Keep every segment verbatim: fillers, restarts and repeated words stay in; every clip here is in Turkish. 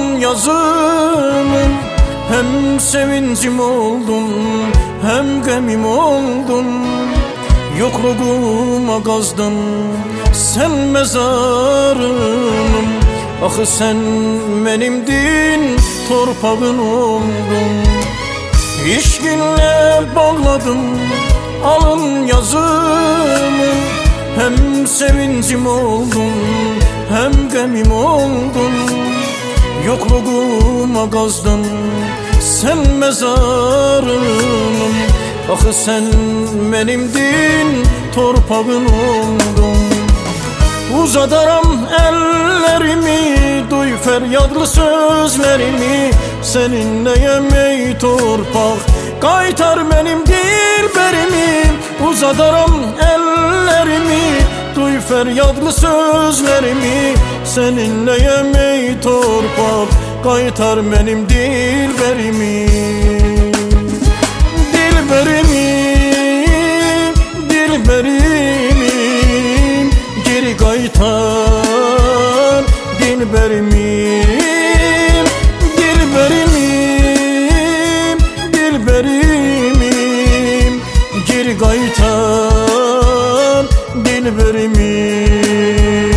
yazımın, hem sevincim oldun hem gemim oldun. Yokluğuma kazdın sen mezarımın. Ah sen benimdin, torpağın oldun. İşkinle bağladım alın yazımı, hem sevincim oldun hem gemim oldun. Yokluğuma kazdın sen mezarımın. Ah sen benimdin, torpağın oldun. Uzadaram ellerimi, duy feryadlı sözlerimi. Seninle yemeği torpak, kaytar benim dilberimi. Uzadaram ellerimi, duy feryadlı sözlerimi. Seninle yemeği torpak, kaytar benim dilberimi. Dilberimi, dilberimi, geri kaytar dilberimi. Dilberimim, dilberimim, geri kaytar dilberimim.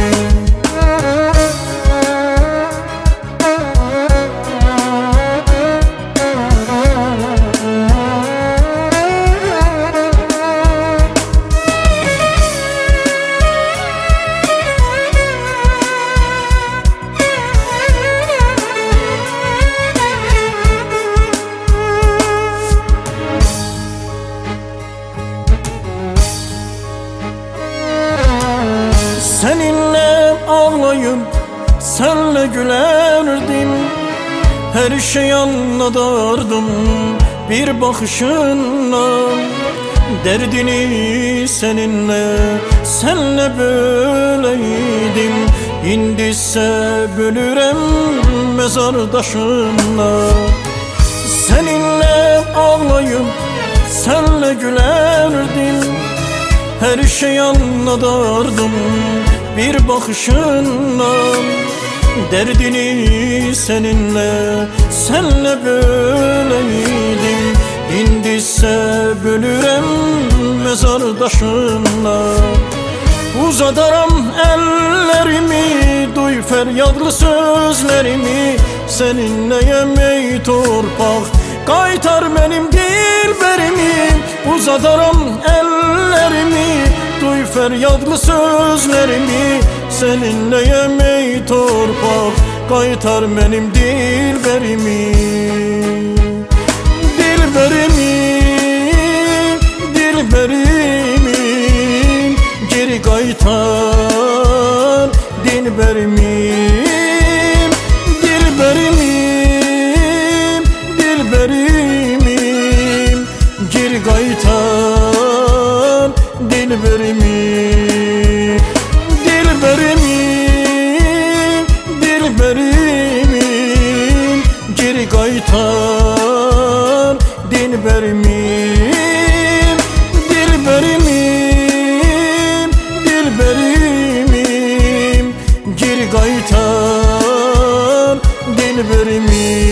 Seninle ağlayıp senle gülerdim, her şeyi anladardım bir bakışınla. Derdini seninle, senle böyleydim. İndiyse bölürem mezardaşınla. Seninle ağlayıp senle gülerdim, her şeyi anladardım bir bakışınla. Derdini seninle, senle böyleydim. İndiyse bölürem mezardaşınla. Uzadaram ellerimi, duy feryadlı sözlerimi. Seninle yemeği torpak, kaytar benim dilberimi. Uzadaram ellerimi, duy feryadlı sözlerimi. Seninle yemeği torpak, kaytar benim dilberimi. Dilberimi, dilberimi, geri kaytar dilberimi. Dilberimim, dilberimim, geri kaytar dilberimi. Dilberimim, dilberimim, geri kaytar dilberimim. Dilberimim, dilberimim, geri kaytar dilberimi.